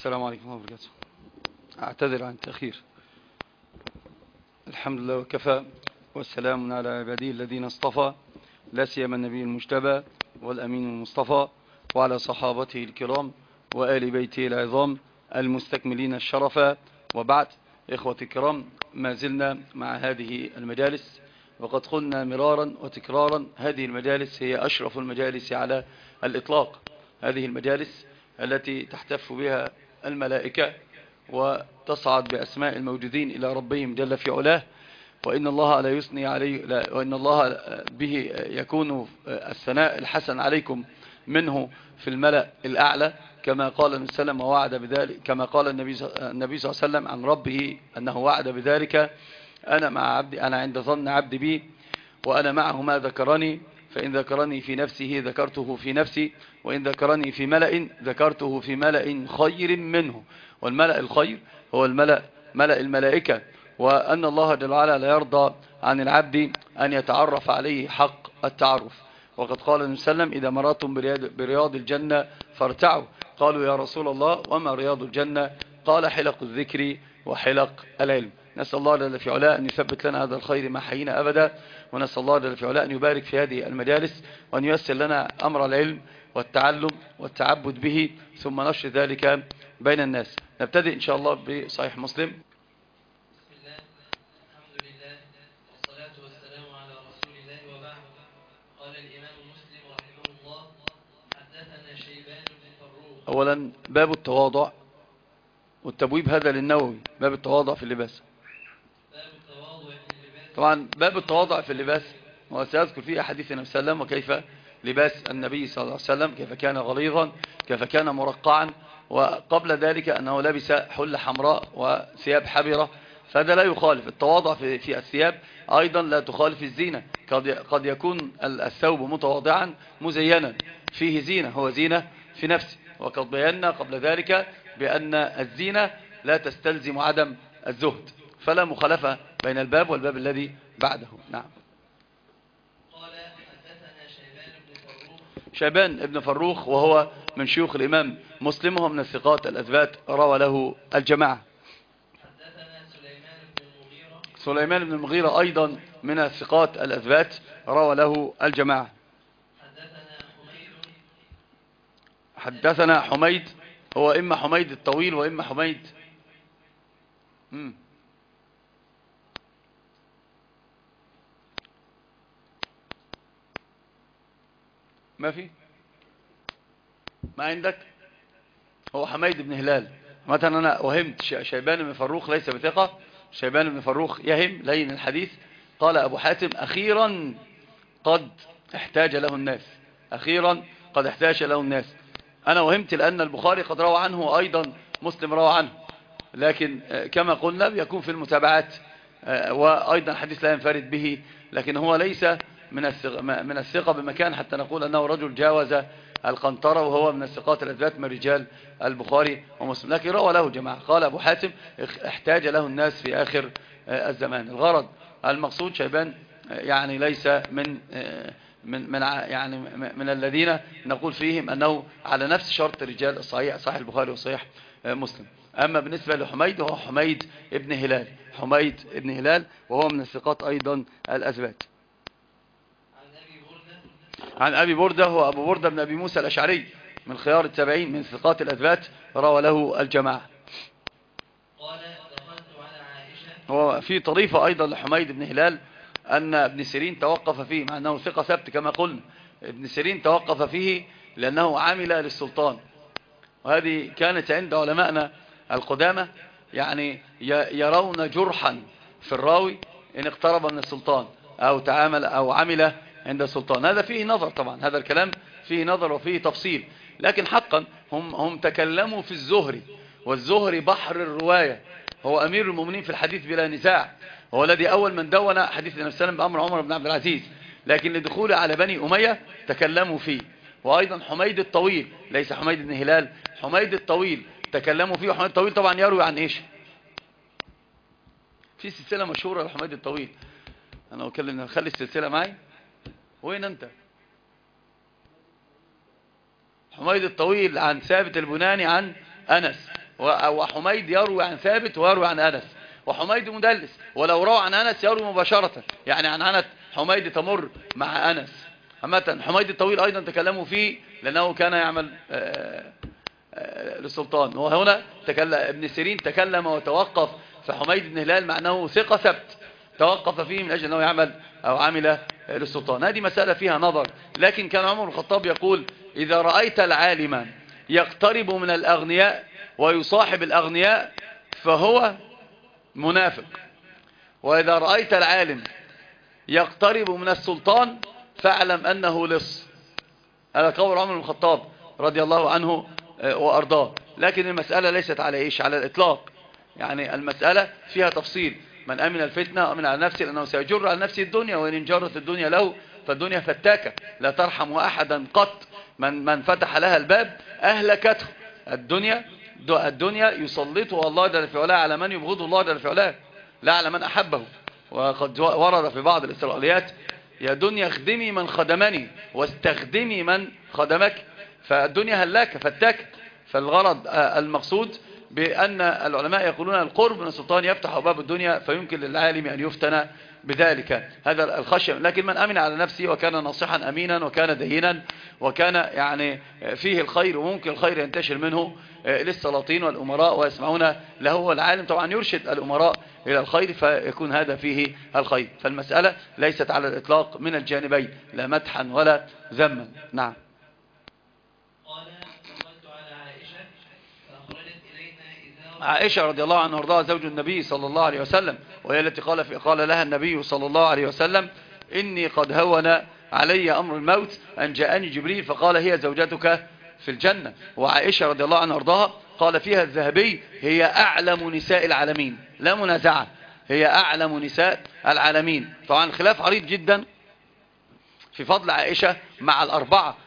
السلام عليكم ورحمة الله وبركاته. أعتذر عن التأخير. الحمد لله وكفى، والسلام على عباده الذين اصطفى، لا سيما النبي المجتبى والأمين المصطفى، وعلى صحابته الكرام وآل بيته العظام المستكملين الشرفا، وبعد. إخوة الكرام، ما زلنا مع هذه المجالس، وقد قلنا مرارا وتكرارا هذه المجالس هي أشرف المجالس على الإطلاق. هذه المجالس التي تحتف بها الملائكة وتصعد بأسماء الموجودين إلى ربهم جل في علاه، وإن الله لا يثني عليه، وإن الله به يكون الثناء الحسن عليكم منه في الملأ الأعلى، كما قال النبي صلى الله عليه وسلم ووعد بذلك، كما قال النبي صلى الله عليه وسلم عن ربه أنه وعد بذلك: أنا مع عبدي، أنا عند ظن عبدي بي، وأنا معه ما ذكرني، فإن ذكرني في نفسه ذكرته في نفسي، وإن ذكرني في ملأ ذكرته في ملأ خير منه. والملأ الخير هو ملأ الملائكة. وأن الله جل وعلا لا يرضى عن العبد أن يتعرف عليه حق التعرف. وقد قال النبي صلى الله عليه وسلم: إذا مررتم برياض الجنة فارتعوا. قالوا: يا رسول الله وما رياض الجنة؟ قال: حلق الذكر وحلق العلم. نسأل الله جل في علاه أن يثبت لنا هذا الخير ما حيينا أبدا، ونسأل الله جل في علاه أن يبارك في هذه المجالس، وأن ييسر لنا أمر العلم والتعلم والتعبد به، ثم نشر ذلك بين الناس. نبتدئ إن شاء الله بصحيح مسلم. بسم الله، الحمد لله، والصلاة والسلام على رسول الله، وبعد. قال الإمام مسلم رحمه الله: حدثنا شيبان بن فروخ. أولا باب التواضع والتبويب، هذا للنووي، باب التواضع في اللباس. باب التواضع في اللباس. طبعا باب التواضع في اللباس وسيذكر فيه أحاديث النبي صلى الله عليه وسلم، وكيف لباس النبي صلى الله عليه وسلم، كيف كان غليظا، كيف كان مرقعا، وقبل ذلك أنه لبس حلة حمراء وثياب حبرة. فهذا لا يخالف التواضع في الثياب، أيضا لا تخالف الزينة. قد يكون الثوب متواضعا مزينا، فيه زينة، هو زينة في نفسه. وقد بينا قبل ذلك بأن الزينة لا تستلزم عدم الزهد، فلا مخالفة بين الباب والباب الذي بعده. نعم. قال: حدثنا شيبان بن فروخ. شيبان ابن فروخ وهو من شيوخ الإمام مسلم، وهو من الثقات الأثبات، روى له الجماعة. حدثنا سليمان بن المغيرة. سليمان بن المغيرة أيضا من الثقات الأثبات، روى له الجماعة. حدثنا حميد، هو إما حميد الطويل وإما حميد ما في، ما عندك، هو حميد بن هلال. مثلا أنا وهمت شيبان بن فروخ ليس بثقة، شيبان بن فروخ يهم لين الحديث. قال أبو حاتم: أخيرا قد احتاج له الناس، أخيرا قد احتاج له الناس. أنا وهمت لأن البخاري قد روى عنه، وأيضا مسلم روى عنه، لكن كما قلنا يكون في المتابعات، وأيضا حديث لا ينفرد به، لكن هو ليس من الثقة بمكان حتى نقول أنه رجل جاوز القنطرة، وهو من الثقات الأثبات من رجال البخاري ومسلم، لكن روى له جماعة. قال أبو حاتم: احتاج له الناس في آخر الزمان. الغرض المقصود شيبان يعني ليس من الذين نقول فيهم أنه على نفس شرط رجال الصحيح، صحيح البخاري وصحيح مسلم. أما بالنسبة لحميد، هو حميد ابن هلال، حميد ابن هلال، وهو من الثقات أيضا الأثبات. عن أبي بردة، هو أبو بردة بن أبي موسى الأشعري، من خيار التابعين، من ثقات الأثبات، روى له الجماعة. قال: دخلت على عائشة. هو في طريفة أيضا لحميد بن هلال أن ابن سيرين توقف فيه، مع أنه ثقة ثبت كما قلنا. ابن سيرين توقف فيه لأنه عمل للسلطان، وهذه كانت عند علماءنا القدامى، يعني يرون جرحا في الراوي إن اقترب من السلطان أو تعامل أو عمل عند السلطان. هذا فيه نظر طبعا، هذا الكلام فيه نظر وفيه تفصيل، لكن حقا هم تكلموا في الزهري، والزهري بحر الرواية، هو أمير المؤمنين في الحديث بلا نزاع، هو الذي أول من دون حديث النبي صلى الله عليه وسلم بأمر عمر بن عبد العزيز، لكن لدخوله على بني أمية تكلموا فيه. وأيضا حميد الطويل، ليس حميد بن هلال، حميد الطويل تكلموا فيه. وحميد الطويل طبعا يروي عن إيش؟ في سلسلة مشهورة لحميد الطويل، أنا أكلم، خلي السلسلة معي. وين أنت؟ حميد الطويل عن ثابت البناني عن أنس، وحميد يروي عن ثابت ويروي عن أنس، وحميد مدلس، ولو روى عن أنس يروي مباشرة، يعني عن أنس حميد تمر مع أنس. عامة حميد الطويل أيضا تكلموا فيه لأنه كان يعمل للسلطان. وهنا ابن سيرين تكلم وتوقف في حميد بن هلال مع أنه ثقة ثبت، توقف فيه من أجل أنه يعمل أو عمل للسلطان. هذه مسألة فيها نظر، لكن كان عمر الخطاب يقول إذا رأيت العالم يقترب من الأغنياء ويصاحب الأغنياء فهو منافق، وإذا رأيت العالم يقترب من السلطان فاعلم أنه لص. هذا قول عمر الخطاب رضي الله عنه وأرضاه. لكن المسألة ليست على إيش؟ على الإطلاق، يعني المسألة فيها تفصيل. من أمن الفتنة أمن على نفسه، لأنه سيجر على نفسه الدنيا، وإن انجرت الدنيا له فالدنيا فتاكة لا ترحم أحدا قط. من فتح لها الباب أهلكته. الدنيا يسلطها الله جل في علاه على من يبغضه الله جل في علاه، لا على من أحبه. وقد ورد في بعض الإسرائيليات يا دنيا اخدمي من خدمني واستخدمي من خدمك. فالدنيا هلاكة فتاكة. فالغرض المقصود بأن العلماء يقولون القرب من السلطان يفتح باب الدنيا، فيمكن للعالم أن يفتن بذلك. هذا الخشية. لكن من أمن على نفسه وكان ناصحا أمينا وكان دينا وكان يعني فيه الخير، وممكن الخير ينتشر منه للسلاطين والأمراء ويسمعون له، والعالم طبعا يرشد الأمراء إلى الخير فيكون هذا فيه الخير. فالمسألة ليست على الإطلاق من الجانبين، لا مدحا ولا ذما. نعم. عائشة رضي الله عنها وارضاها زوج النبي صلى الله عليه وسلم، وهي التي قال لها النبي صلى الله عليه وسلم إني قد هون علي أمر الموت أن جاءني جبريل فقال هي زوجتك في الجنة. وعائشة رضي الله عنها وارضاها قال فيها الذهبي هي أعلم نساء العالمين، لا منازعة، هي أعلم نساء العالمين. طبعا الخلاف عريض جدا في فضل عائشة مع الأربعة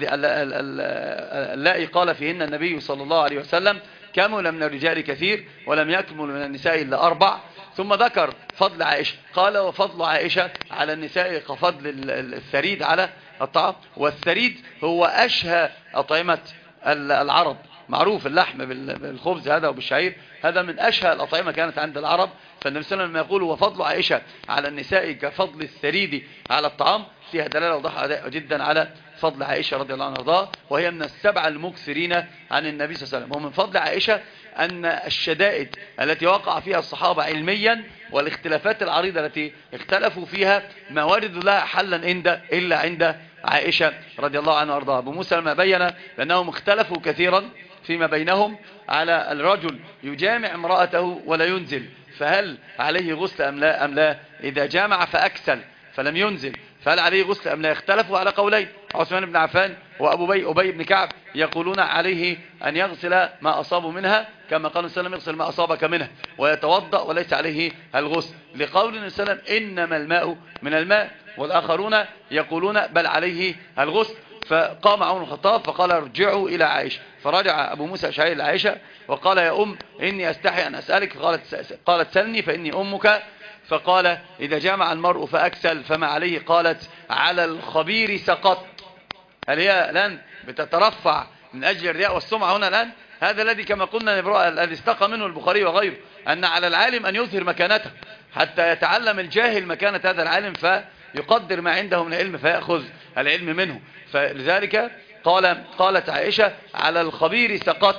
اللائي قال فيهن النبي صلى الله عليه وسلم كمل من الرجال كثير ولم يكمل من النساء إلا 4. ثم ذكر فضل عائشة قال وفضل عائشة على النساء كفضل الثريد على الطعام. والثريد هو أشهى أطعمة العرب، معروف اللحم بالخبز هذا وبالشعير، هذا من أشهى الأطعمة كانت عند العرب. فالنبي صلى الله عليه وسلم يقول وفضل عائشة على النساء كفضل الثريد على الطعام، فيها دلالة واضحة جدا على فضل عائشة رضي الله عنها وارضاها، وهي من السبع المكثرين عن النبي صلى الله عليه وسلم. ومن فضل عائشة أن الشدائد التي وقع فيها الصحابة علميا والاختلافات العريضة التي اختلفوا فيها ما وجدوا لها حلا إلا عند عائشة رضي الله عنها وارضاها. أبو موسى لما بين لأنهم اختلفوا كثيرا فيما بينهم على الرجل يجامع امرأته ولا ينزل، فهل عليه غسل أم لا؟ إذا جامع فأكسل فلم ينزل فهل عليه غسل أم لا؟ اختلفوا على قولين. عثمان بن عفان وأبي بن كعب يقولون عليه أن يغسل ما أصابه منها كما قال صلى الله عليه وسلم يغسل ما أصابك منها ويتوضأ وليس عليه الغسل، لقول النبي صلى الله عليه وسلم إنما الماء من الماء. والآخرون يقولون بل عليه الغسل. فقام عمر الخطاب فقال ارجعوا إلى عائشة، فرجع أبو موسى الأشعري إلى عائشة وقال يا إني أستحي أن أسألك، قالت سلني فإني أمك. فقال إذا جامع المرء فأكسل فما عليه؟ قالت على الخبير سقط. هل هي الآن بتترفع من أجل الرياء والسمعة هنا الآن؟ هذا الذي كما قلنا الذي استقى منه البخاري وغيره، أن على العالم أن يظهر مكانته حتى يتعلم الجاهل مكانة هذا العالم فيقدر ما عنده من العلم فيأخذ العلم منه. فلذلك قالت عائشة على الخبير سقط.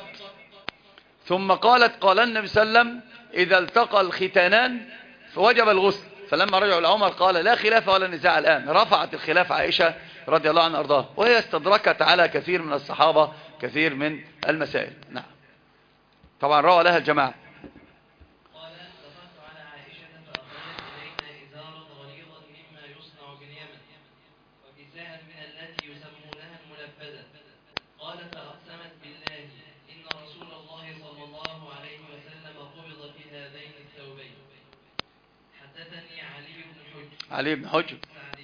ثم قال النبي صلى الله عليه وسلم إذا التقى الختانان فوجب الغسل. فلما رجعوا لعمر قال لا خلاف ولا نزاع الآن، رفعت الخلاف عائشة رضي الله عنها وارضاها، وهي استدركت على كثير من الصحابة كثير من المسائل. نعم. طبعا روى لها الجماعة. قال دخلت على عائشة فأخرجت إلينا إزارا غليظا مما يصنع باليمن وكساء من التي يسمونها الملبدة. قال فأقسمت بالله إن رسول الله صلى الله عليه وسلم قبض في هذين الثوبين. حدثني علي بن حجر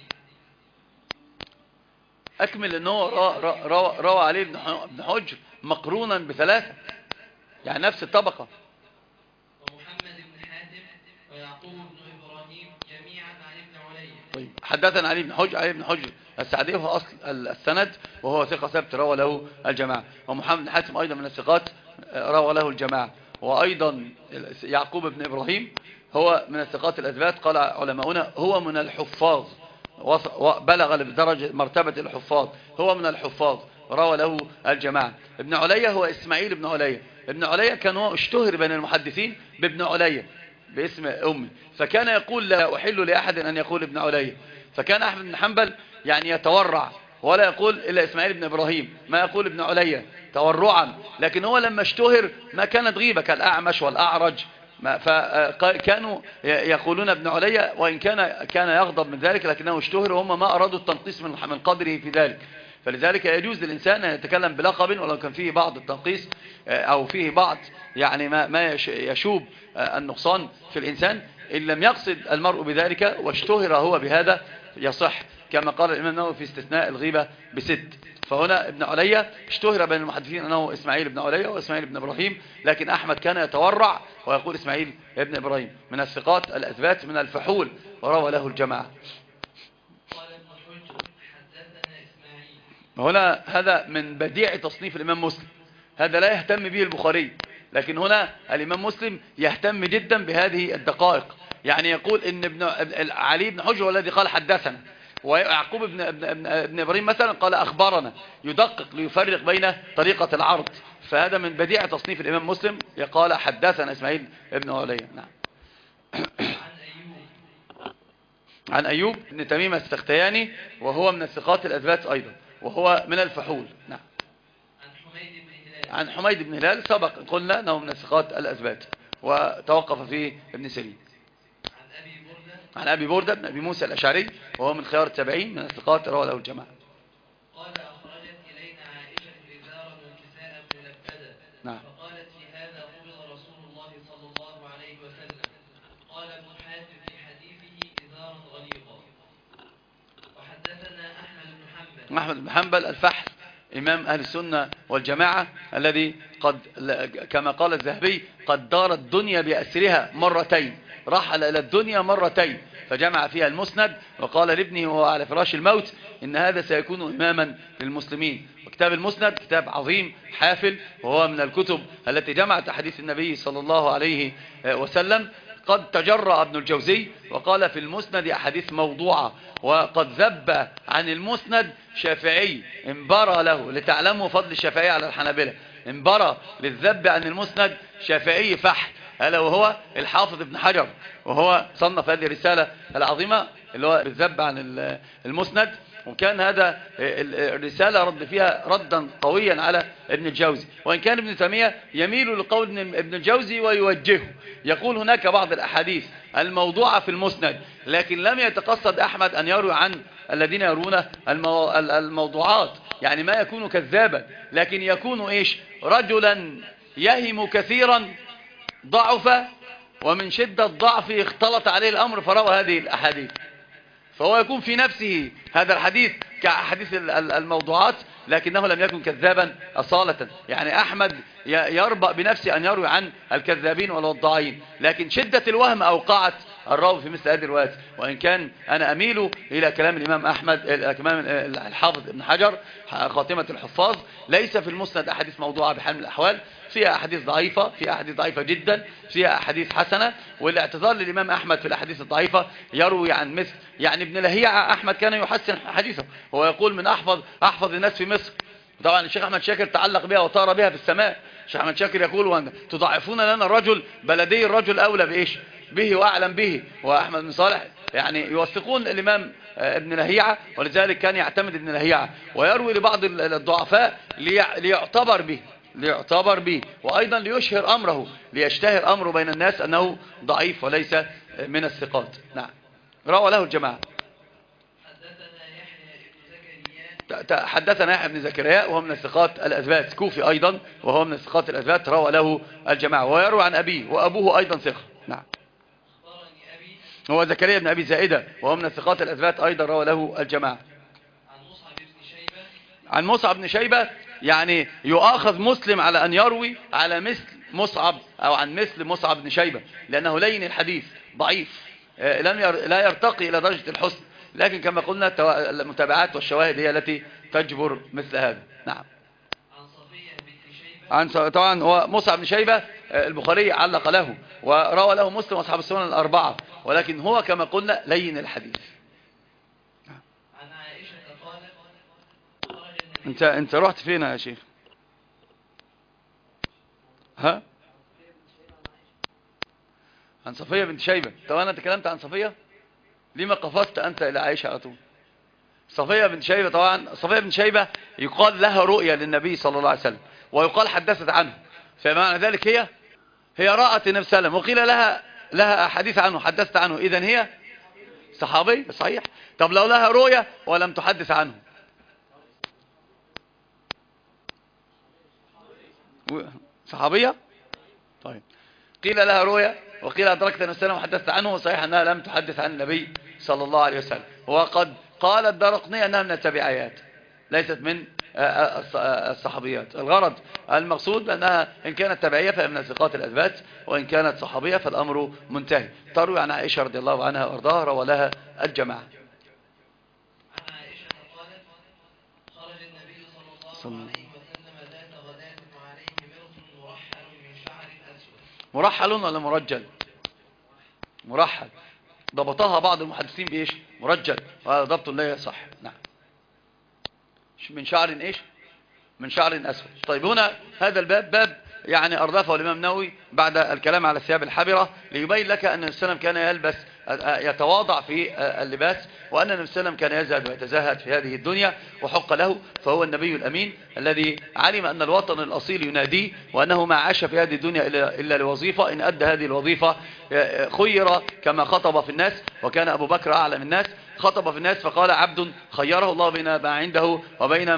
أكمل أنه روى علي بن حجر مقرونا بثلاثة، يعني نفس الطبقة. ومحمد بن حاتم ويعقوب بن إبراهيم جميعا عن ابن علي. طيب حدثنا علي بن حجر السعدي هو أصل السند وهو ثقة ثبت روى له الجماعة. ومحمد بن حاتم أيضا من الثقات روى له الجماعة. وأيضا يعقوب بن إبراهيم هو من الثقات الأثبات، قال علماؤنا هو من الحفاظ، بلغ لدرجة مرتبة الحفاظ، هو من الحفاظ، روى له الجماعة. ابن علية هو إسماعيل بن علية. ابن علية كان هو اشتهر بين المحدثين بابن علية باسم أمي، فكان يقول لا أحل لأحد أن يقول ابن علية. فكان أحمد بن حنبل يعني يتورع ولا يقول إلا إسماعيل بن إبراهيم، ما يقول ابن علية تورعا. لكن هو لما اشتهر ما كانت غيبة كالأعمش والأعرج، فكانوا يقولون ابن علية، وإن كان يغضب من ذلك لكنه اشتهر، وهم ما أرادوا التنقيص من قدره في ذلك. فلذلك يجوز للإنسان أن يتكلم بلقب ولو كان فيه بعض التنقيص أو فيه بعض يعني ما يشوب النقصان في الإنسان، إن لم يقصد المرء بذلك واشتهر هو بهذا يصح، كما قال الإمام النووي في استثناء الغيبة بست. فهنا ابن علية اشتهر بين المحدثين أنه إسماعيل بن علية وإسماعيل بن إبراهيم، لكن أحمد كان يتورع ويقول إسماعيل بن إبراهيم، من الثقات الأثبات من الفحول، وروى له الجماعة. هنا هذا من بديع تصنيف الإمام مسلم، هذا لا يهتم به البخاري، لكن هنا الإمام مسلم يهتم جدا بهذه الدقائق. يعني يقول إن علي بن حجر الذي قال حدثنا، ويعقوب ابن إبراهيم مثلا قال أخبرنا، يدقق ليفرق بين طريقة العرض. فهذا من بديع تصنيف الإمام مسلم، يقال حدثنا إسماعيل ابن علية. نعم. عن أيوب بن تميم السختياني، وهو من الثقات الأثبات أيضا، وهو من الفحول. نعم. عن حميد بن هلال سبق قلنا أنه من الثقات الأثبات، وتوقف فيه ابن سيرين. عن أبي بردة بن أبي موسى الأشعري، وهو من خيار التابعين، من الثقات، رواه له الجماعة. قال أخرجت إلينا عائشة إزارا وكساء ملبدا، نعم. فقالت في هذا قبض رسول الله صلى الله عليه وسلم. قال ابن حاتم في حديثه إزارا غليظا. وحدثنا أحمد بن حنبل الفحل، إمام أهل السنة والجماعة، الذي قد كما قال الذهبي قد دار الدنيا بأسرها مرتين، رحل إلى الدنيا مرتين، فجمع فيها المسند، وقال لابنه وهو على فراش الموت إن هذا سيكون إماما للمسلمين. وكتاب المسند كتاب عظيم حافل، وهو من الكتب التي جمعت أحاديث النبي صلى الله عليه وسلم. قد تجرأ ابن الجوزي وقال في المسند أحاديث موضوعة، وقد ذب عن المسند شافعي انبرى له، لتعلموا فضل الشافعي على الحنابلة، انبرى للذب عن المسند شافعي فحل، هذا وهو الحافظ ابن حجر، وهو صنف هذه الرسالة العظيمة اللي هو الذب عن المسند. وكان هذا الرسالة رد فيها ردا قويا على ابن الجوزي، وإن كان ابن تيمية يميل لقول ابن الجوزي ويوجهه، يقول هناك بعض الأحاديث الموضوعة في المسند، لكن لم يتقصد أحمد أن يروي عن الذين يرون الموضوعات، يعني ما يكون كذابا، لكن يكون إيش؟ رجلا يهم كثيرا ضعف، ومن شدة ضعفه اختلط عليه الأمر فروى هذه الأحاديث، فهو يكون في نفسه هذا الحديث كحديث الموضوعات، لكنه لم يكن كذابا أصالة. يعني أحمد يربأ بنفسه أن يروي عن الكذابين والوضاعين، لكن شدة الوهم أوقعت الراوي في مثل هذه الروايات. وإن كان أنا أميل إلى كلام الإمام أحمد، كلام الحافظ ابن حجر خاتمة الحفاظ، ليس في المسند أحاديث موضوعة بحال من الأحوال، فيها أحاديث ضعيفة، فيها أحاديث ضعيفة جدا، فيها أحاديث حسنة. والاعتذار للإمام أحمد في الأحاديث الضعيفة يروي عن مثل يعني ابن لهيعة، أحمد كان يحسن حديثه، هو يقول من أحفظ الناس في مصر. طبعا الشيخ أحمد شاكر تعلق بها وطار بها في السماء. الشيخ أحمد شاكر يقول تضعفون لنا الرجل بلدي، الرجل أولى بإيش به وأعلم به. وأحمد بن صالح يعني يوثقون الإمام ابن لهيعة، ولذلك كان يعتمد ابن لهيعة ويروي لبعض الضعفاء ليعتبر به، وأيضا ليشهر أمره، ليشتهر أمره بين الناس أنه ضعيف وليس من الثقات. نعم. روى له الجماعة. حدثنا يحيى بن زكريا، وهو من الثقات الأثبات، كوفي أيضا، وهو من الثقات الأثبات، روى له الجماعة، ويروى عن أبيه، وأبوه أيضا ثقة. نعم. هو زكريا بن أبي زائدة، وهو من الثقات الأثبات أيضا، روى له الجماعة. عن مصعب بن شيبة، يعني يؤاخذ مسلم على أن يروي على مثل مصعب أو عن مثل مصعب بن شيبة، لأنه لين الحديث ضعيف، لا يرتقي إلى درجة الحسن، لكن كما قلنا المتابعات والشواهد هي التي تجبر مثل هذا. نعم. عن صفية بنت طبعا هو مصعب بن شيبة البخاري علق له وروى له مسلم واصحاب السنن الأربعة، ولكن هو كما قلنا لين الحديث. عن عائشة قالت انت رحت فين يا شيخ؟ ها؟ عن صفية بنت شيبة. طب انا تكلمت عن صفية، لما قفزت انت الى عائشة على طول؟ صفية بنت شيبة، طبعا صفية بنت شيبة يقال لها رؤيا للنبي صلى الله عليه وسلم، ويقال حدثت عنه، فمعنى ذلك هي رأت النبي صلى الله عليه وسلم، وقيل لها حديث عنه، حدثت عنه، اذن هي صحابي صحيح. طب لو لها رؤيا ولم تحدث عنه؟ صحابية. طيب قيل لها رؤيا وقيل أدركت النبي صلى الله عليه وسلم وحدثت عنه، وصحيح أنها لم تحدث عن النبي صلى الله عليه وسلم. وقد قال الدارقطني أنها من التابعيات ليست من الصحابيات. الغرض المقصود أنها إن كانت تابعية فهي من الثقات الأثبات، وإن كانت صحابية فالأمر منتهي. تروي عن عائشة رضي الله عنها وارضاها، روى لها الجماعة. عن عائشة قالت خرج النبي صلى الله عليه وسلم ذات غداة وعليه مرط مرحل من شعر أسود. مرحل ولا مرجل؟ مرحل، ضبطها بعض المحدثين بإيش؟ مرجل، وهذا ضبط لا يصح. نعم. من شعر إيش؟ من شعر أسود. طيب هنا هذا الباب باب يعني أردفه الإمام النووي بعد الكلام على الثياب الحبرة، ليبين لك أن النبي صلى الله عليه وسلم كان يلبس يتواضع في اللباس، وأن النبي صلى الله عليه وسلم كان يزهد ويتزاهد في هذه الدنيا، وحق له، فهو النبي الأمين الذي علم أن الوطن الأصيل يناديه، وأنه ما عاش في هذه الدنيا إلا لوظيفة، إن أدى هذه الوظيفة خير كما خطب في الناس، وكان أبو بكر أعلم الناس، خطب في الناس فقال عبد خيره الله بين ما عنده وبين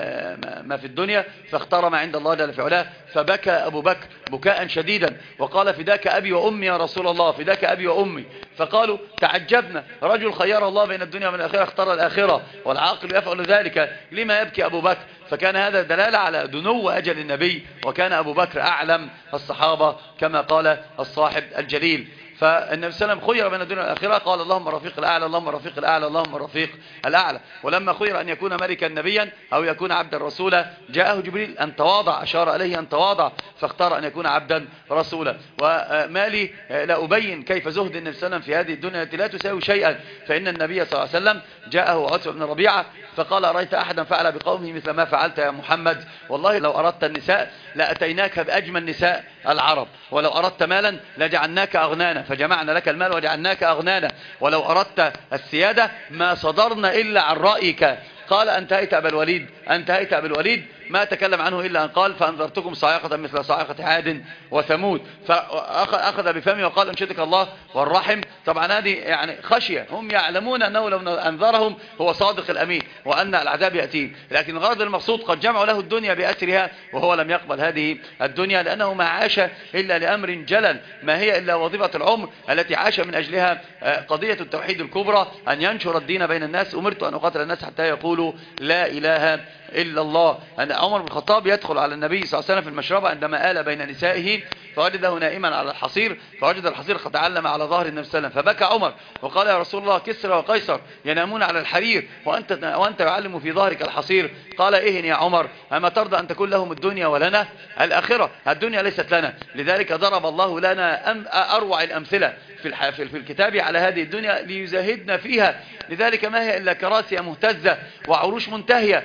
ما في الدنيا، فاختار ما عند الله جل في علاه، فبكى أبو بكر بكاء شديدا وقال فداك أبي وأمي يا رسول الله، فداك أبي وأمي. فقالوا تعجبنا، رجل خير الله بين الدنيا وبين الآخرة اختار الآخرة، والعاقل يفعل ذلك، لما يبكي أبو بكر؟ فكان هذا دلالة على دنو أجل النبي، وكان أبو بكر أعلم الصحابة كما قال الصاحب الجليل. فالنبي صلى الله عليه وسلم خير بين الدنيا والآخرة، قال اللهم الرفيق الأعلى، اللهم الرفيق الأعلى، اللهم الرفيق الأعلى. ولما خير أن يكون ملكا نبيا أو يكون عبدا رسولا، جاءه جبريل أن تواضع، أشار عليه أن تواضع، فاختار أن يكون عبدا رسولا. وما لي لا أبين كيف زهد النبي صلى الله عليه وسلم في هذه الدنيا التي لا تساوي شيئا، فإن النبي صلى الله عليه وسلم جاءه عتبة بن ربيعة فقال أرأيت أحدا فعل بقومه مثل ما فعلت يا محمد؟ والله لو أردت النساء لأتيناك بأجمل نساء العرب، ولو أردت مالا لجعلناك أغنانا، فجمعنا لك المال وجعلناك أغنانا، ولو أردت السيادة ما صدرنا إلا عن رأيك. قال أنتهيت أبا الوليد، أنتهيت أبا الوليد، ما تكلم عنه إلا أن قال فأنذرتكم صاعقة مثل صاعقة عاد وثمود، فأخذ بفمه وقال أنشدك الله والرحم. طبعا هذه يعني خشية، هم يعلمون أنه لو أنذرهم هو صادق الأمين وأن العذاب يأتيه، لكن الغرض المقصود قد جمعوا له الدنيا بأسرها وهو لم يقبل هذه الدنيا، لأنه ما عاش إلا لأمر جلل، ما هي إلا وظيفة العمر التي عاش من أجلها، قضية التوحيد الكبرى، أن ينشر الدين بين الناس. أمرت أن أقاتل الناس حتى يقولوا لا إله إلا الله. أن عمر بن الخطاب يدخل على النبي صلى الله عليه وسلم في المشربة عندما آل بين نسائه، فوجده نائما على الحصير، فوجد الحصير قد علم على ظهر النبي صلى الله عليه وسلم، فبكى عمر وقال يا رسول الله كسرى وقيصر ينامون على الحرير وأنت يعلم في ظهرك الحصير. قال إهن يا عمر، أما ترضى أن تكون لهم الدنيا ولنا الآخرة؟ الدنيا ليست لنا، لذلك ضرب الله لنا أروع الأمثلة في الكتاب على هذه الدنيا ليزاهدنا فيها. لذلك ما هي إلا كراسي مهتزة وعروش منتهية.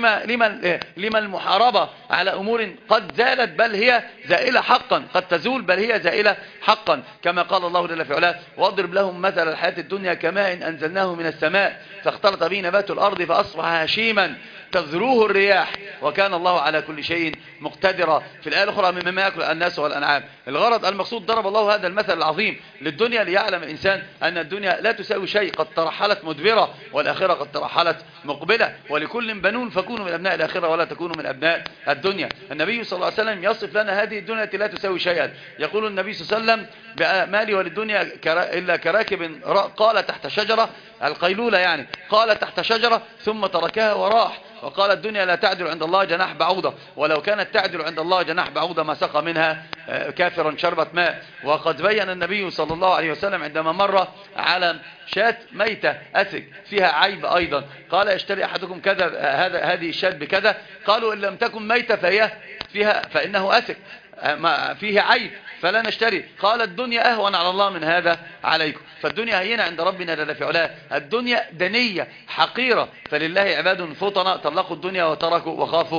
لما المحاربة على أمور قد زالت بل هي زائلة حقا، قد تزول بل هي زائلة حقا، كما قال الله جل في علاه واضرب لهم مثل الحياة الدنيا كماء أنزلناه من السماء فاختلط به نبات الأرض فأصبح هشيما تذروه الرياح وكان الله على كل شيء مقتدرا. في الآية الأخرى مما يأكل الناس والأنعام. الغرض المقصود ضرب الله هذا المثل العظيم للدنيا ليعلم الإنسان أن الدنيا لا تساوي شيء، قد ترحلت مدبرة والآخرة قد ترحلت مقبلة، ولكل بنون فكونوا من أبناء الآخرة ولا تكونوا من أبناء الدنيا. النبي صلى الله عليه وسلم يصف لنا هذه الدنيا التي لا تساوي شيئا، يقول النبي صلى الله عليه وسلم مالي وللدنيا إلا كراكب قال تحت شجرة، القيلولة يعني، قال تحت شجرة ثم تركها وراح، وقال الدنيا لا تعدل عند الله جناح بعوضة، ولو كانت تعدل عند الله جناح بعوضة ما سقى منها كافرا شربة ماء. وقد بين النبي صلى الله عليه وسلم عندما مر على شاة ميتة أسك فيها عيب أيضا، قال يشتري أحدكم كذا هذه الشاة بكذا، قالوا إن لم تكن ميتة فهي فإنه أسك فيه عيب فلا نشتري. قال الدنيا أهون على الله من هذا عليكم. فالدنيا هينة عند ربنا جل في علاه. الدنيا دنية حقيرة، فلله عباد فطنة طلقوا الدنيا وتركوا وخافوا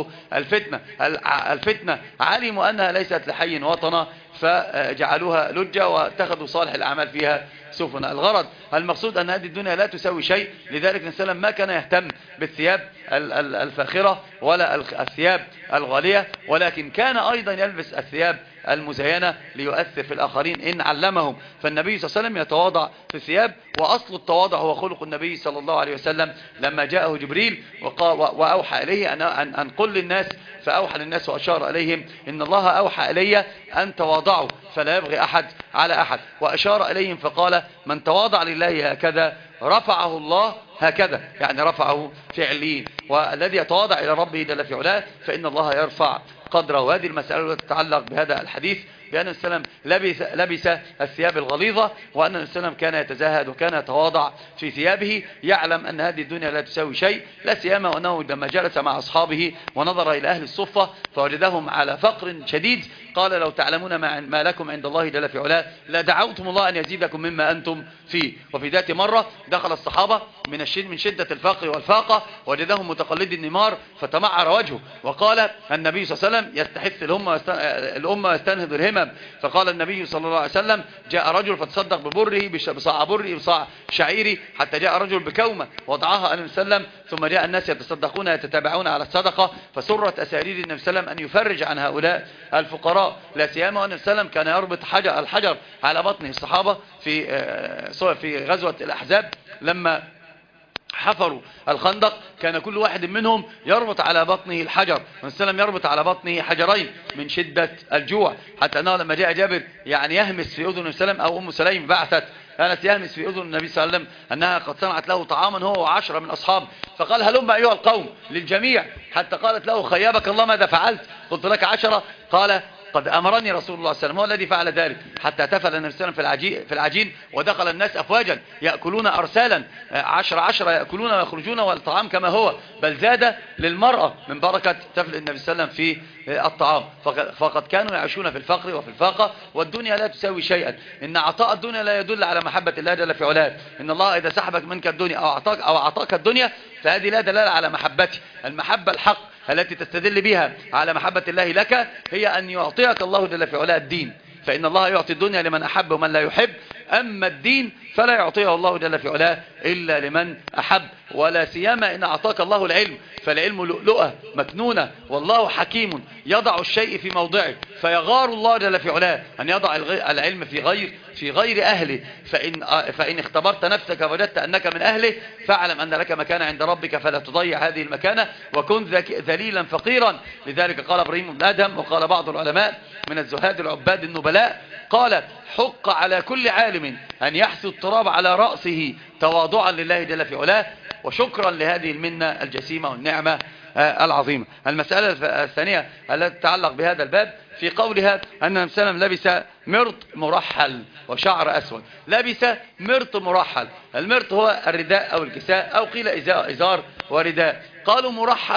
الفتنة علموا أنها ليست لحي وطنا فجعلوها لجة واتخذوا صالح الأعمال فيها سفنا. الغرض المقصود أن هذه الدنيا لا تساوي شيء. لذلك النبي ما كان يهتم بالثياب الفاخرة ولا الثياب الغالية، ولكن كان أيضا يلبس الثياب المزينة ليؤثر في الآخرين إن علمهم. فالنبي صلى الله عليه وسلم يتواضع في الثياب، وأصل التواضع هو خلق النبي صلى الله عليه وسلم لما جاءه جبريل وأوحى إليه أن قل للناس، فأوحى للناس وأشار إليهم إن الله أوحى إلي أن تواضعوا فلا يبغي أحد على أحد، وأشار إليهم فقال من تواضع لله هكذا رفعه الله هكذا، يعني رفعه فعليا. والذي يتواضع إلى ربه جل في علاه فإن الله يرفع قدره. وهذه المسألة تتعلق بهذا الحديث بأن السلام لبس الثياب الغليظة، وأن السلام كان يتزاهد وكان يتواضع في ثيابه، يعلم أن هذه الدنيا لا تساوي شيء، لا سيما وأنه لما جلس مع أصحابه ونظر إلى أهل الصفة فوجدهم على فقر شديد قال لو تعلمون ما لكم عند الله جل في علاه لدعوتم الله أن يزيدكم مما أنتم فيه. وفي ذات مرة دخل الصحابة من شدة الفقر والفاقة وجدهم متقلدي النمار فتمعر وجهه، وقال النبي صلى الله عليه وسلم يستحث الأمة ويستنهض الهمم. فقال النبي صلى الله عليه وسلم جاء رجل فتصدق ببره بصاع بره بصاع شعيري، حتى جاء رجل بكومة وضعها النبي صلى الله عليه وسلم، ثم جاء الناس يتصدقون يتتابعون على الصدقة، فسرت أسارير النبي صلى الله عليه وسلم أن يفرج عن هؤلاء الفقراء، لا سيما أن النبي صلى الله عليه وسلم كان يربط الحجر على بطن الصحابة في غزوة الأحزاب لما حفروا الخندق، كان كل واحد منهم يربط على بطنه الحجر، والسلام يربط على بطنه حجرين من شدة الجوع، حتى أنه لما جاء جابر يعني يهمس في أذن السلام أو أم سليم بعثت كانت يهمس في أذن النبي صلى الله عليه وسلم أنها قد صنعت له طعاما هو وعشرة من أصحاب، فقال هلم أيها القوم للجميع، حتى قالت له خيابك الله ماذا فعلت؟ قلت لك 10، قال قد أمرني رسول الله صلى الله عليه وسلم، هو الذي فعل ذلك، حتى تفل النبي صلى الله عليه وسلم في العجين ودخل الناس أفواجا يأكلون أرسالا 10 يأكلون ويخرجون والطعام كما هو، بل زاد للمرأة من بركة تفل النبي صلى الله عليه وسلم في الطعام. فقد كانوا يعيشون في الفقر وفي الفاقة، والدنيا لا تساوي شيئا. إن عطاء الدنيا لا يدل على محبة الله جل في علاه. إن الله إذا سحبك منك الدنيا أو أعطاك الدنيا فهذه لا دلالة على محبته. المحبة الحق التي تستدل بها على محبة الله لك هي أن يعطيك الله جل في علاه الدين، فإن الله يعطي الدنيا لمن أحب ومن لا يحب، أما الدين فلا يعطيه الله جل في علاه إلا لمن أحب. ولا سيما إن أعطاك الله العلم، فالعلم لؤلؤة مكنونة، والله حكيم يضع الشيء في موضعه، فيغار الله جل في علاه أن يضع العلم في غير أهله. فإن اختبرت نفسك وجدت أنك من أهله فاعلم أن لك مكانة عند ربك فلا تضيع هذه المكانة، وكن ذليلا فقيرا. لذلك قال إبراهيم بن آدم وقال بعض العلماء من الزهاد العباد النبلاء قال حق على كل عالم أن يحثو التراب على رأسه تواضعا لله جل في علاه وشكرا لهذه المنة الجسيمة والنعمة العظيمة. المسألة الثانية التي تتعلق بهذا الباب في قولها أن النبي صلى الله عليه وسلم لبس مرط مرحل وشعر أسود. لبس مرط مرحل، المرط هو الرداء أو الكساء أو قيل إزار ورداء. قالوا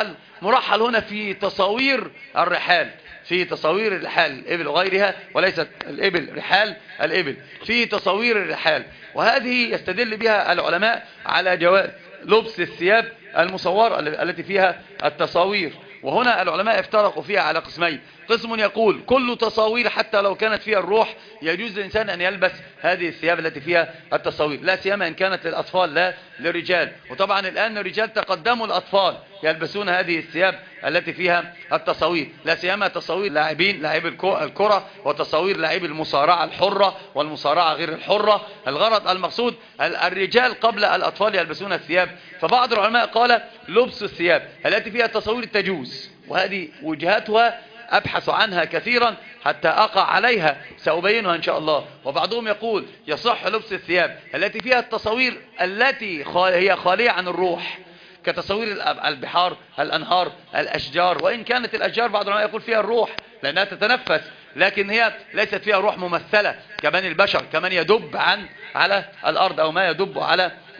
مرحل هنا في تصاوير الرحال، في تصاوير الرحال الإبل وغيرها، وليست الإبل رحال الإبل، في تصاوير الرحال. وهذه يستدل بها العلماء على جواز لبس الثياب المصورة التي فيها التصاوير. وهنا العلماء افترقوا فيها على قسمين، قسم يقول كل تصاوير حتى لو كانت فيها الروح يجوز للإنسان أن يلبس هذه الثياب التي فيها التصاوير، لا سيما إن كانت للأطفال لا للرجال. وطبعا الآن الرجال تقدموا الأطفال يلبسون هذه الثياب التي فيها التصاوير، لا سيما تصاوير لاعبي الكرة وتصاوير لاعبي المصارعة الحرة والمصارعة غير الحرة. الغرض المقصود الرجال قبل الأطفال يلبسون الثياب. فبعض العلماء قال لبس الثياب التي فيها التصاوير تجوز، وهذه وجهاتها أبحث عنها كثيرا حتى أقع عليها سأبينها إن شاء الله. وبعضهم يقول يصح لبس الثياب التي فيها التصاوير التي هي خالية عن الروح، كتصوير البحار الأنهار الأشجار، وإن كانت الأشجار بعض العلماء يقول فيها الروح لأنها تتنفس، لكن هي ليست فيها روح ممثلة كمان البشر، كمان يدب على الأرض أو ما يدب على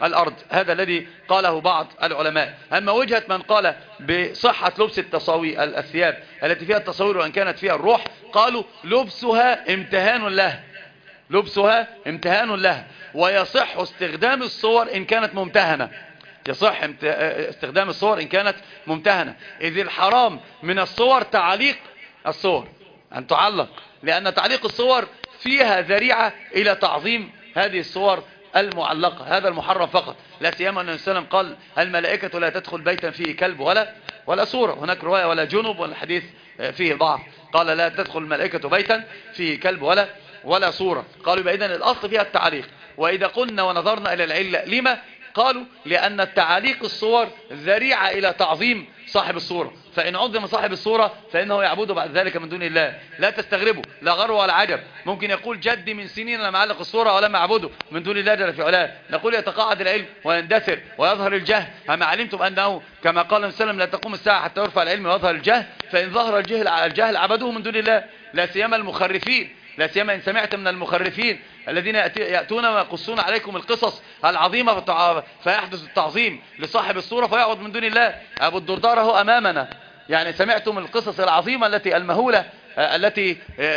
الأرض. هذا الذي قاله بعض العلماء. أما وجهة من قال بصحة لبس التصاوير الثياب التي فيها التصوير وإن كانت فيها الروح، قالوا لبسها امتهان له، لبسها امتهان له، ويصح استخدام الصور إن كانت ممتهنة، يصح استخدام الصور إن كانت ممتهنة، إذ الحرام من الصور تعليق الصور، أن تعلق، لأن تعليق الصور فيها ذريعة إلى تعظيم هذه الصور المعلقة، هذا المحرم فقط. لا سيما أن النبي صلى الله عليه وسلم قال الملائكة لا تدخل بيتا فيه كلب ولا صورة، هناك رواية ولا جنب، والحديث فيه ضعف، قال لا تدخل الملائكة بيتا فيه كلب ولا صورة. قالوا بإذن الأصل فيها التعليق. وإذا قلنا ونظرنا إلى العلة لما، قالوا لأن التعليق الصور ذريعة إلى تعظيم صاحب الصورة، فإن عظم صاحب الصورة فإنه يعبده بعد ذلك من دون الله. لا تستغربوا، لا غرو ولا عجب، ممكن يقول جدي من سنين لم أعلق الصورة ولم أعبده من دون الله جل في علاه. نقول يتقاعد العلم ويندثر ويظهر الجهل. أما علمتم أنه كما قال النبي صلى الله عليه وسلم لا تقوم الساعة حتى يرفع العلم ويظهر الجهل، فإن ظهر الجهل عبدوه من دون الله. لا سيما المخرفين، لا سيما إن سمعت من المخرفين الذين يأتون ويقصون عليكم القصص العظيمة فيحدث التعظيم لصاحب الصورة فيعبد من دون الله. أبو الدرداء هو أمامنا، يعني سمعتم القصص العظيمة التي المهولة التي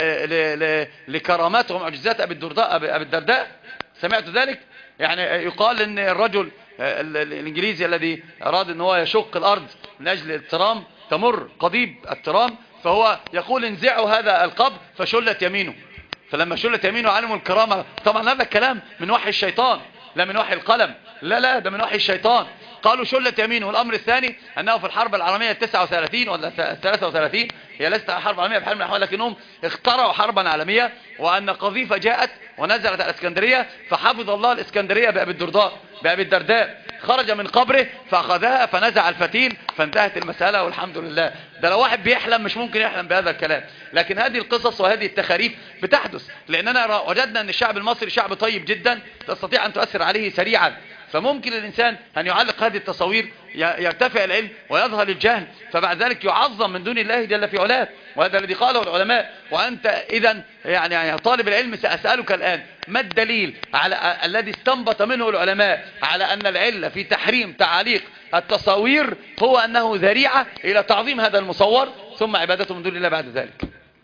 لكرامات ومعجزات أبي الدرداء، سمعت ذلك؟ يعني يقال ان الرجل الانجليزي الذي اراد ان هو يشق الارض من اجل الترام، تمر قضيب الترام، فهو يقول انزعوا هذا القبر، فشلت يمينه، فلما شلت يمينه علموا الكرامة. طبعا هذا الكلام من وحي الشيطان، لا من وحي القلم، لا ده من وحي الشيطان. قالوا شلت يمينه. والأمر الثاني أنه في الحرب العالمية 39 ولا 33، هي ليست حرب عالمية بحال من الأحوال، لكنهم اخترعوا حربا عالمية، وأن قذيفة جاءت ونزلت على الإسكندرية، فحفظ الله الإسكندرية بأبي الدرداء، خرج من قبره فأخذها فنزع الفتيل فانتهت المسألة والحمد لله. ده لو واحد بيحلم مش ممكن يحلم بهذا الكلام. لكن هذه القصص وهذه التخاريف بتحدث، لأننا وجدنا أن الشعب المصري شعب طيب جدا، تستطيع أن تؤثر عليه سريعا، فممكن الإنسان أن يعلق هذه التصوير يرتفع العلم ويظهر الجهل، فبعد ذلك يعظم من دون الله جل في علاه. وهذا الذي قاله العلماء. وأنت إذن يعني طالب العلم سأسألك الآن ما الدليل على الذي استنبط منه العلماء على أن العلة في تحريم تعليق التصاوير هو أنه ذريعة إلى تعظيم هذا المصور ثم عبادته من دون الله بعد ذلك؟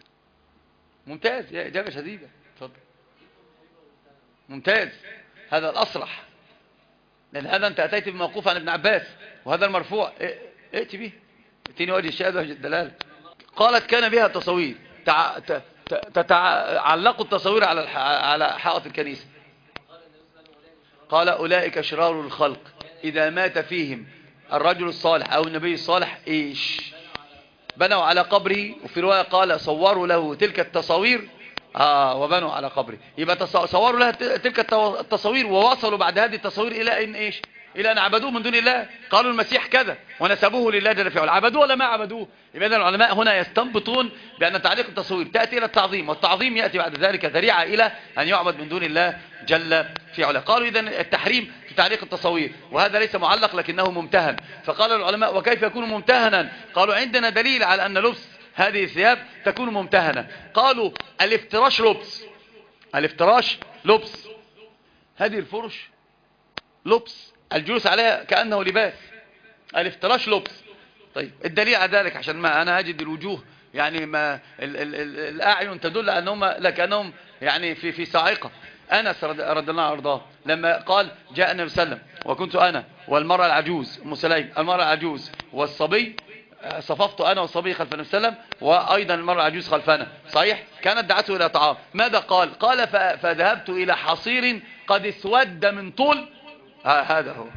ممتاز يا إجابة شديدة، تفضل. ممتاز، هذا الأصرح، لأن هذا أنت أتيت بموقوف عن ابن عباس، وهذا المرفوع ائتي به، ائتيني وجه الشهادة وجه الدلالة. قالت كان بها تصوير، علقوا التصوير على حائط الكنيسة. قال أولئك شرار الخلق إذا مات فيهم الرجل الصالح أو النبي الصالح إيش بنوا على قبره. وفي رواية قال صوروا له تلك التصوير وبنوا على قبره. يبقى صوروا لها تلك التصوير ووصلوا بعد هذه التصوير إلى إن إيش؟ إلى أن عبدوه من دون الله. قالوا المسيح كذا ونسبوه لله جل في علاه، عبدوه ولا ما عبدوه؟ يبقى العلماء هنا يستنبطون بأن تعليق التصوير تأتي إلى التعظيم، والتعظيم يأتي بعد ذلك ذريعة إلى أن يعبد من دون الله جل في علاه. قالوا إذن التحريم في تعليق التصوير، وهذا ليس معلق لكنه ممتهن. فقال العلماء وكيف يكون ممتهنا؟ قالوا عندنا دليل على أن لبس هذه الثياب تكون ممتهنة. قالوا الافتراش لبس، الافتراش لبس، هذه الفرش لبس، الجلوس عليها كأنه لباس، الافتراش لبس. طيب الدليل على ذلك عشان ما أنا أجد الوجوه يعني ما الأعين تدل أنهم لكأنهم يعني في صاعقة. أنس رضي الله عنه وارضاه لما قال جاء النبي صلى الله عليه وسلم وكنت أنا والمرأة العجوز أم سليم، المرأة العجوز والصبي، صففت أنا والصبي خلف النبي صلى الله عليه وسلم وأيضا المرأة العجوز خلفنا، صحيح؟ كانت دعته إلى طعام. ماذا قال؟ قال فذهبت إلى حصير قد اسود من طول هذا هو.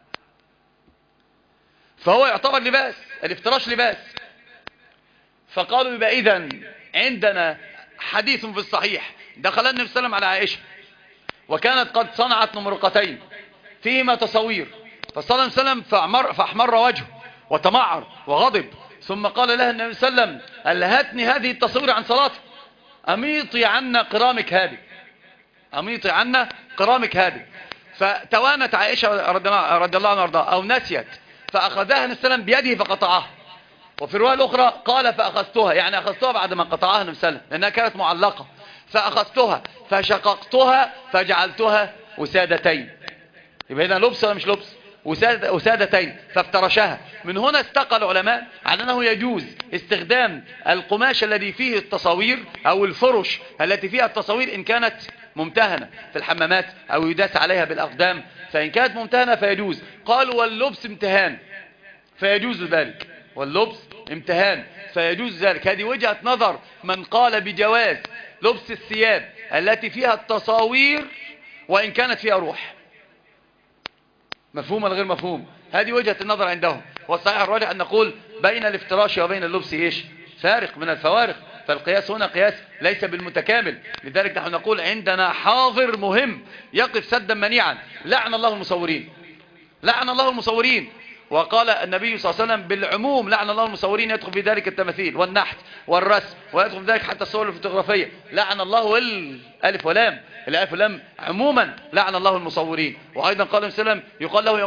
فهو يعتبر لباس، الافتراش لباس. فقالوا يبقى إذن عندنا حديث في الصحيح دخل النبي صلى الله عليه وسلم على عائشة وكانت قد صنعت نمرقتين فيهما تصوير، فصلى الله عليه وسلم فأحمر وجهه وتمعر وغضب، ثم قال لها النبي صلى الله عليه وسلم ألهتني هذه التصوير عن صلاتي، أميطي عنا قرامك هذه، أميطي عنا قرامك هذه. فتوانت عائشة رضي الله عنها وارضاها أو نسيت، فأخذها النبي صلى الله عليه وسلم بيده فقطعها. وفي الرواية الأخرى قال فأخذتها، يعني أخذتها بعد ما قطعها النبي صلى الله عليه وسلم لأنها كانت معلقة، فأخذتها فشققتها فجعلتها وسادتين. يبقى هنا لبس ولا مش لبس؟ وسادتين فافترشها. من هنا استقى العلماء على أنه يجوز استخدام القماش الذي فيه التصاوير أو الفرش التي فيها التصاوير إن كانت ممتهنة في الحمامات أو يداس عليها بالأقدام، فإن كانت ممتهنة فيجوز. قالوا واللبس امتهان فيجوز ذلك، واللبس امتهان فيجوز ذلك. هذه وجهة نظر من قال بجواز لبس الثياب التي فيها التصاوير وإن كانت فيها روح. مفهوم ولا غير مفهوم؟ هذه وجهة النظر عندهم. والصحيح الراجح أن نقول بين الافتراش وبين اللبس إيش؟ فارق من الفوارق. فالقياس هنا قياس ليس بالمتكامل. لذلك نحن نقول عندنا حاضر مهم يقف سدا منيعا. لعن الله المصورين، لعن الله المصورين. وقال النبي صلى الله عليه وسلم بالعموم لعن الله المصورين، يدخل في ذلك التماثيل والنحت والرسم، ويدخل في ذلك حتى الصور الفوتوغرافية. لعن الله الألف ولام، الألف ولام عموما لعن الله المصورين. وأيضا قال النبي صلى الله عليه وسلم يقال له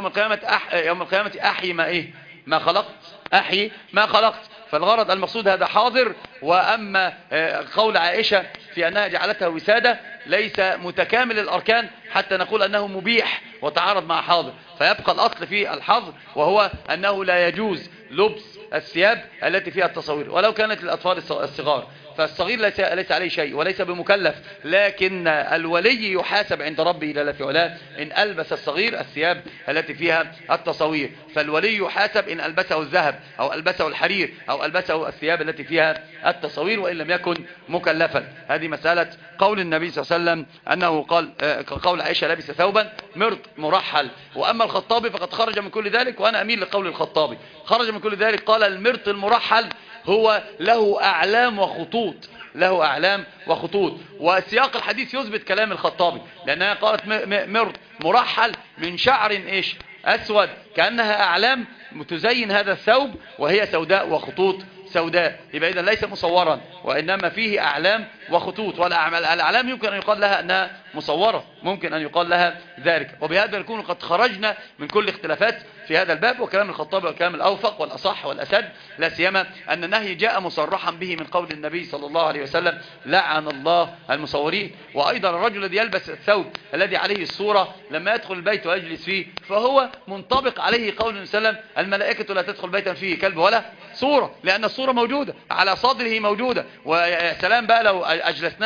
يوم القيامة أحيي ما إيه؟ ما خلقت، أحيي ما خلقت. فالغرض المقصود هذا حاضر. وأما قول عائشة في أنها جعلتها وسادة ليس متكامل الأركان حتى نقول أنه مبيح وتعارض مع حاضر. فيبقى الأصل في الحظر وهو أنه لا يجوز لبس الثياب التي فيها التصوير ولو كانت للأطفال الصغار. فالصغير ليس عليه شيء وليس بمكلف، لكن الولي يحاسب عند ربه جل في علاه إن ألبس الصغير الثياب التي فيها التصوير. فالولي يحاسب إن ألبسه الذهب أو ألبسه الحرير أو ألبسه الثياب التي فيها التصوير وإن لم يكن مكلفا. هذه مسألة قول النبي صلى الله عليه وسلم أنه قال قول عائشة لبس ثوبا مرط مرحل. وأما الخطابي فقد خرج من كل ذلك، وأنا أميل لقول الخطابي، خرج من كل ذلك. قال المرط المرحل هو له أعلام وخطوط، له أعلام وخطوط. وسياق الحديث يثبت كلام الخطابي، لأنها قالت مرط مرحل من شعر إيش؟ أسود، كأنها أعلام تزين هذا الثوب وهي سوداء وخطوط سوداء. يبقى إذا ليس مصورا وإنما فيه أعلام وخطوط. والأعلام يمكن أن يقال لها أنها مصورة، ممكن أن يقال لها ذلك. وبهذا نكون قد خرجنا من كل اختلافات في هذا الباب. وكلام الخطابي والكلام الأوفق والأصح والأسد، لا سيما أن النهي جاء مصرحا به من قول النبي صلى الله عليه وسلم لعن الله المصورين. وأيضا الرجل الذي يلبس الثوب الذي عليه الصورة لما يدخل البيت ويجلس فيه فهو منطبق عليه قول النبي صلى الله عليه وسلم الملائكة لا تدخل بيتا فيه كلب ولا صورة، لأن الصورة موجودة على صدره موجودة. وسلام بقى لو أجلسناه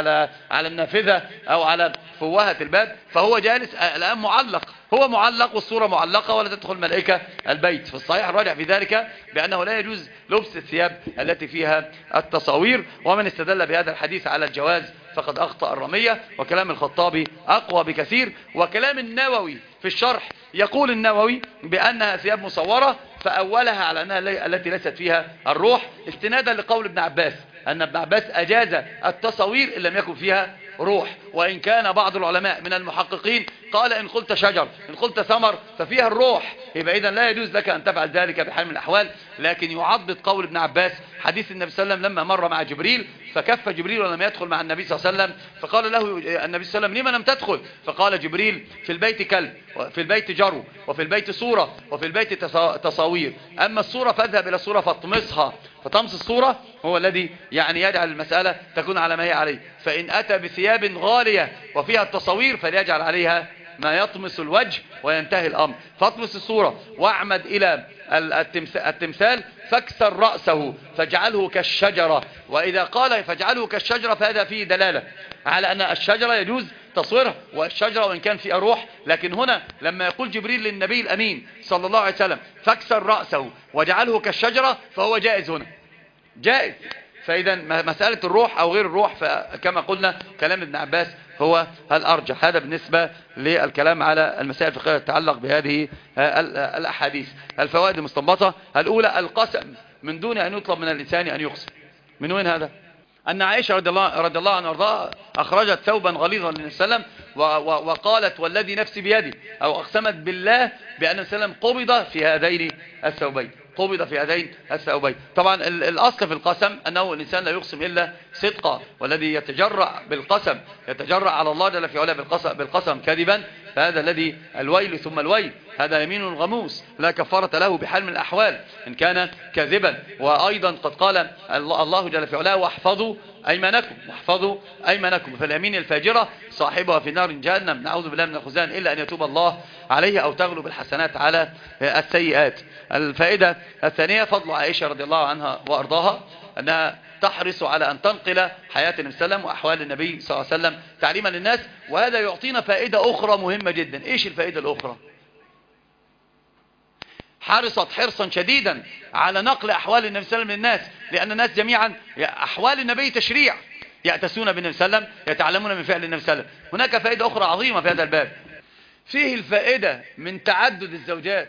على النافذة أو على فوهة الباب فهو جالس الآن معلق، هو معلق والصورة معلقة ولا تدخل ملائكة البيت. في الصحيح الراجع في ذلك بأنه لا يجوز لبس الثياب التي فيها التصاوير. ومن استدل بهذا الحديث على الجواز فقد أخطأ الرمية. وكلام الخطابي أقوى بكثير. وكلام النووي في الشرح يقول النووي بأنها ثياب مصورة، فأولها على أنها التي ليست فيها الروح استنادا لقول ابن عباس أن ابن عباس أجاز التصاوير إن لم يكن فيها روح. وإن كان بعض العلماء من المحققين قال إن قلت شجر إن قلت ثمر ففيها الروح، يبقى إذن لا يجوز لك أن تفعل ذلك بحال من الأحوال. لكن يعضد قول ابن عباس حديث النبي صلى الله عليه وسلم لما مر مع جبريل فكف جبريل ولم يدخل مع النبي صلى الله عليه وسلم، فقال له النبي صلى الله عليه وسلم لما لم تدخل؟ فقال جبريل في البيت كلب وفي البيت جرو وفي البيت صورة وفي البيت تصاوير. أما الصورة فاذهب إلى الصورة فاطمسها، فطمس الصورة هو الذي يعني يجعل المسألة تكون على ما هي عليه. فإن أتى بثياب غالية وفيها التصاوير فليجعل عليها ما يطمس الوجه وينتهي الأمر. فاطمس الصورة واعمد إلى التمثال فاكسر رأسه فاجعله كالشجرة. وإذا قال فاجعله كالشجرة فهذا فيه دلالة على أن الشجرة يجوز تصويرها، والشجرة وإن كان فيها روح. لكن هنا لما يقول جبريل للنبي الأمين صلى الله عليه وسلم فاكسر رأسه واجعله كالشجرة فهو جائز هنا، جائز. فإذا مسألة الروح أو غير الروح فكما قلنا كلام ابن عباس هو الأرجح. هذا بالنسبة للكلام على المسائل الفقهية تتعلق بهذه الأحاديث. الفوائد المستنبطة: الأولى القسم من دون أن يطلب من الإنسان أن يقسم. من وين هذا؟ أن عائشة رضي الله عنها وارضاها أخرجت ثوبا غليظا للنبي صلى الله عليه وسلم وقالت والذي نفسي بيدي، أو أقسمت بالله بأن النبي صلى الله عليه وسلم قبض في هذين الثوبين، قبض في هذين الثوبين. طبعا الأصل في القسم أنه الإنسان لا يقسم إلا صدقا، والذي يتجرأ بالقسم يتجرأ على الله جل في علاه بالقسم كذبا فهذا الذي الويل ثم الويل، هذا يمين غموس لا كفارة له بحال من الأحوال إن كان كاذبا. وأيضا قد قال الله جل في علاه واحفظوا أيمانكم، فاليمين الفاجرة صاحبها في نار جهنم، نعوذ بالله من الخزان، إلا أن يتوب الله عليه أو تغلب الحسنات على السيئات. الفائدة الثانية فضل عائشة رضي الله عنها وأرضاها، أنها تحرص على أن تنقل حياة النبي صلى الله عليه وسلم وأحوال النبي صلى الله عليه وسلم تعليما للناس. وهذا يعطينا فائدة أخرى مهمة جدا. إيش الفائدة الأخرى؟ حرصت حرصا شديدا على نقل أحوال النبي صلى الله عليه وسلم للناس، لأن الناس جميعا أحوال النبي تشريع، يأتسون بالنبي صلى الله عليه وسلم، يتعلمون من فعل النبي صلى الله عليه وسلم. هناك فائدة أخرى عظيمة في هذا الباب، فيه الفائدة من تعدد الزوجات.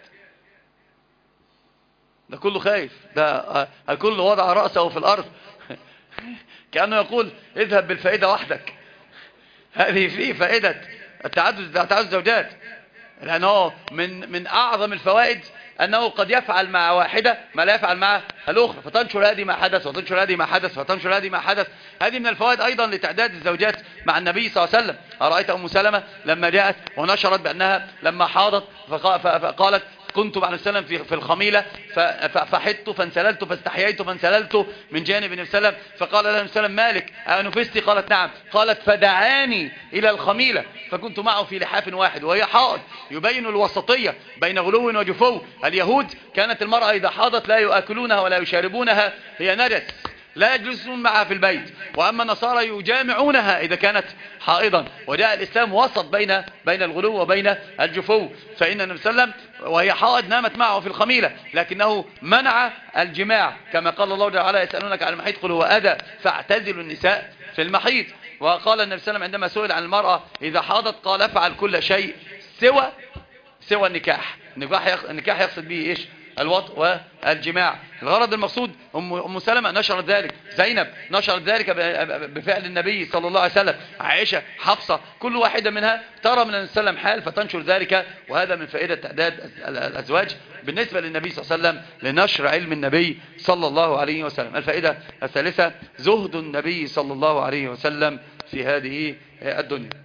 ده كله خايف، ده الكل وضع رأسه في الأرض كأنه يقول اذهب بالفائدة وحدك. هذه فيه فائدة تعدد الزوجات، لأنه من أعظم الفوائد أنه قد يفعل مع واحدة ما لا يفعل مع الأخرى، فتنشر هذه ما حدث وتنشر هذه ما حدث فتنشر هذه ما حدث. هذه من الفوائد أيضا لتعداد الزوجات مع النبي صلى الله عليه وسلم. أرأيت أم سلمة لما جاءت ونشرت بأنها لما حاضت فقالت كنت مع النبي صلى الله عليه وسلم في الخميلة فحدت فانسللت فاستحييت فانسللت من جانب النبي صلى الله عليه وسلم، فقال لها النبي صلى الله عليه وسلم مالك أنفستي؟ قالت نعم. قالت فدعاني إلى الخميلة فكنت معه في لحاف واحد، وهي حائض، يبين الوسطية بين غلو وجفو. اليهود كانت المرأة إذا حاضت لا يؤكلونها ولا يشاربونها، هي نجس، لا يجلسون معها في البيت. وأما النصارى يجامعونها إذا كانت حائضا. وجاء الإسلام وسط بين الغلو وبين الجفو. فإن النبي صلى الله عليه وسلم وهي حائض نامت معه في الخميلة، لكنه منع الجماع كما قال الله جل وعلا يسألونك عن المحيض قل هو أذى فاعتزلوا النساء في المحيض. وقال النبي صلى الله عليه وسلم عندما سئل عن المرأة إذا حاضت قال افعل كل شيء سوى النكاح. النكاح يقصد به إيش؟ الوطء والجماع. الغرض المقصود أم سلمة نشرت ذلك، زينب نشرت ذلك بفعل النبي صلى الله عليه وسلم، عائشة، حفصة، كل واحدة منها ترى من النبي صلى الله عليه وسلم حال فتنشر ذلك. وهذا من فائدة تعداد الأزواج بالنسبة للنبي صلى الله عليه وسلم لنشر علم النبي صلى الله عليه وسلم. الفائدة الثالثة زهد النبي صلى الله عليه وسلم في هذه الدنيا.